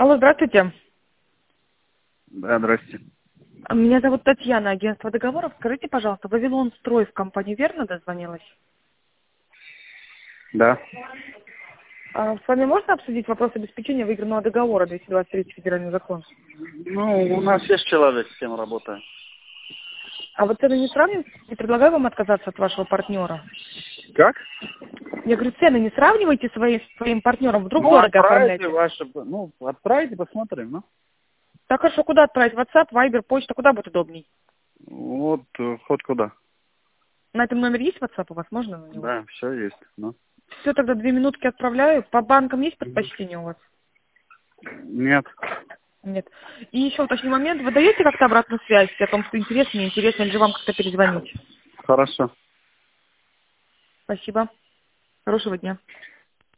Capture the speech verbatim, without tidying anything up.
Алло, здравствуйте. Да, здрасте. Меня зовут Татьяна, агентство договоров. Скажите, пожалуйста, Вавилон Строй в компанию верно дозвонилась? Да. А с вами можно обсудить вопрос обеспечения выигранного договора двести двадцать три федеральный закон? Ну, у нас есть человек, с кем работаю. А вот цены не сравниваете? Не предлагаю вам отказаться от вашего партнера. Как? Я говорю, цены не сравнивайте свои, с своим партнером, вдруг Ну, дорого отправите оформляете. ваши... Ну, отправите, посмотрим, ну. Так, хорошо, куда отправить? WhatsApp, Viber, почта, куда будет удобней? Вот, э, хоть куда. На этом номере есть WhatsApp у вас? Можно на него? Да, все есть, ну. Все, тогда две минутки отправляю. По банкам есть предпочтение у вас? Нет. Нет. И еще уточню момент. Вы даете как-то обратную связь о том, что интересно, неинтересно, или же вам как-то перезвонить? Хорошо. Спасибо. Хорошего дня.